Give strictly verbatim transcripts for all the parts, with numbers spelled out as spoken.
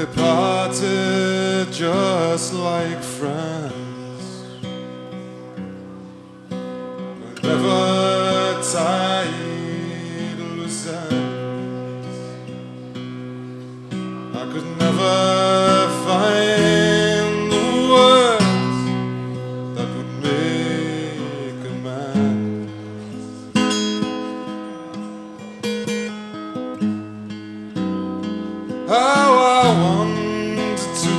parted just like friends. Never tied loose ends. I could never find the words that would make amends. How I wanted to,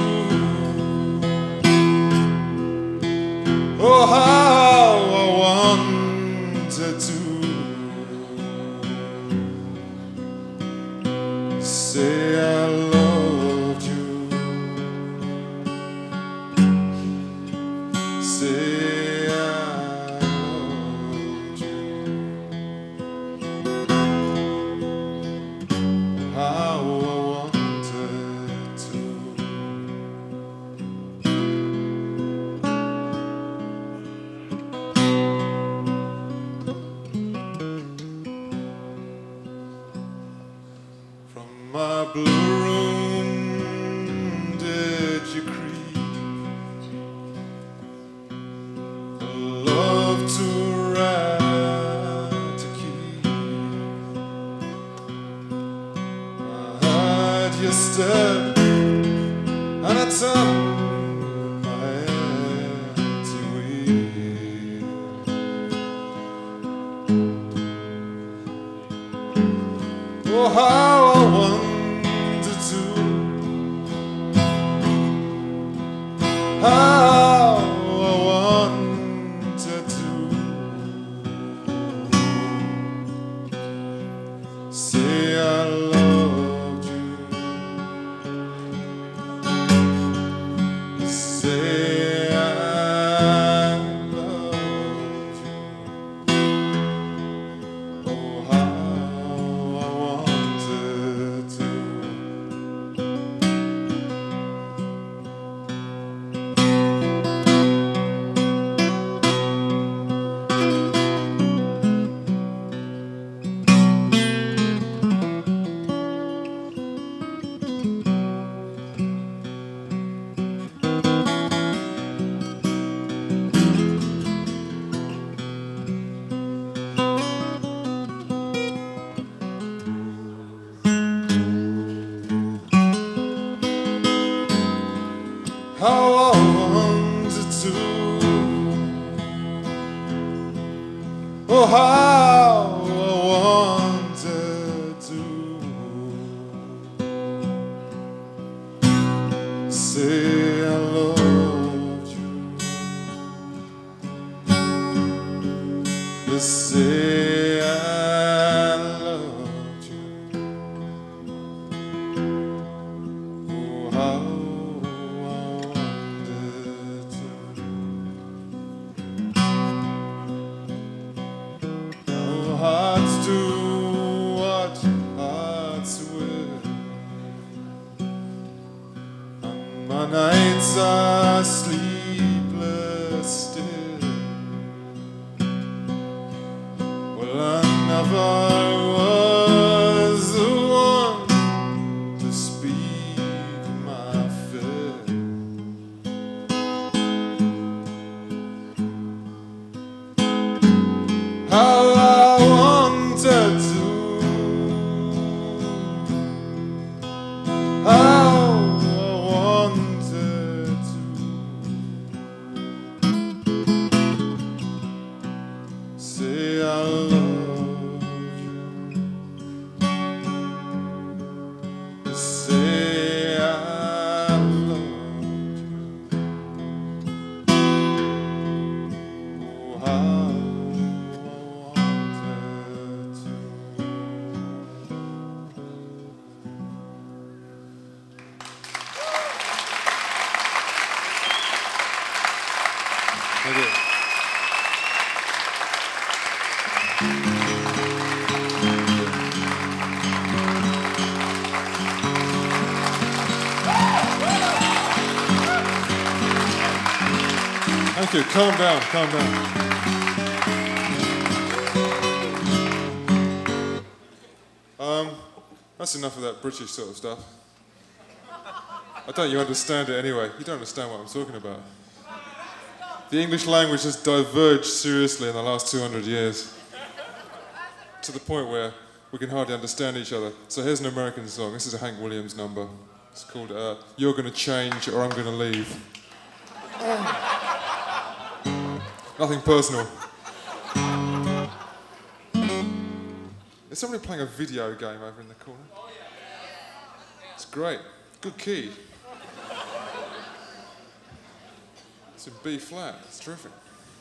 oh how I wanted to say I loved you, say I loved you. How I wanted to. From my blue room did you creep, a love to write to keep. I heard your step and I turned my head to weep. Oh how I wanted to, how I wanted to say I loved you, say I loved you. Oh how I wanted to. How I wanted to, oh how I wanted to say I loved you, to say I loved you. Oh how hearts do what hearts will, and my nights are sleepless still. Well, I never was the one to speak my fill. How I wanted to, how I wanted to say I love you, say I love you. Oh how Thank you. Thank you. Calm down, calm down. Um, that's enough of that British sort of stuff. I don't you understand it anyway. You don't understand what I'm talking about. The English language has diverged seriously in the last two hundred years. To the point where we can hardly understand each other. So here's an American song. This is a Hank Williams number. It's called uh, You're Gonna Change or I'm Gonna Leave. Nothing personal. Is somebody playing a video game over in the corner? It's great. Good key. It's in B flat. It's terrific.